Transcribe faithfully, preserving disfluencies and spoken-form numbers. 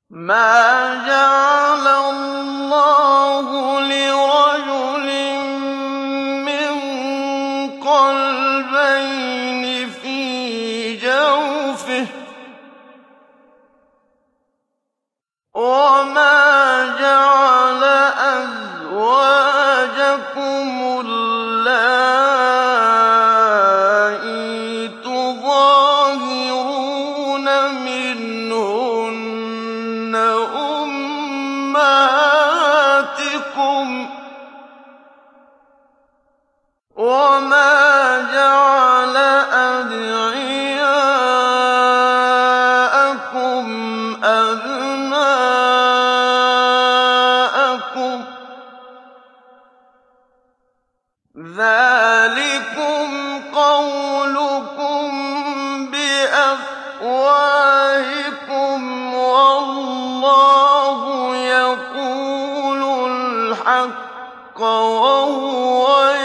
مَا جَعَلَ اللَّهُ لِرَجُلٍ مِّن قَلْبَيْنِ فِي جَوْفِهِ ۚ وَمَا جَعَلَ أَزْوَاجَكُمُ اللَّائِي تُظَاهِرُونَ مِنْهُنَّ أُمَّهَاتِكُمْ ۚ وَمَا جَعَلَ أَدْعِيَاءَكُمْ أَبْنَاءَكُمْ ۚ ذَٰلِكُمْ قَوْلُكُم بِأَفْوَاهِكُمْ وَاللَّهُ يَقُولُ الْحَقَّ وَهُوَ